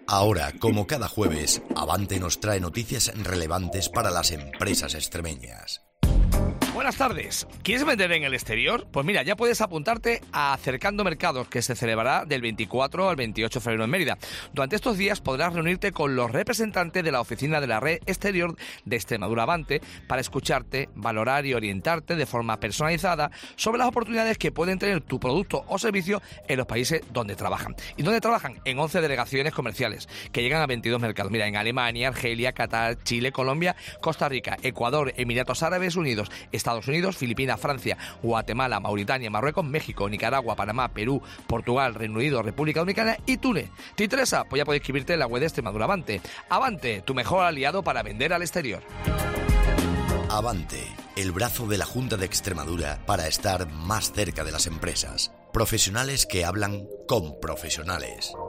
Ahora, como cada jueves, Avante nos trae noticias relevantes para las empresas extremeñas. Buenas tardes. ¿Quieres vender en el exterior? Pues mira, ya puedes apuntarte a Acercando Mercados, que se celebrará del 24 al 28 de febrero en Mérida. Durante estos días podrás reunirte con los representantes de la oficina de la red exterior de Extremadura Avante para escucharte, valorar y orientarte de forma personalizada sobre las oportunidades que pueden tener tu producto o servicio en los países donde trabajan. ¿Y dónde trabajan? En 11 delegaciones comerciales que llegan a 22 mercados. Mira, en Alemania, Argelia, Qatar, Chile, Colombia, Costa Rica, Ecuador, Emiratos Árabes Unidos, Estados Unidos, Filipinas, Francia, Guatemala, Mauritania, Marruecos, México, Nicaragua, Panamá, Perú, Portugal, Reino Unido, República Dominicana y Túnez. ¿Te interesa? Pues ya puedes inscribirte en la web de Extremadura Avante. Avante, tu mejor aliado para vender al exterior. Avante, el brazo de la Junta de Extremadura para estar más cerca de las empresas. Profesionales que hablan con profesionales.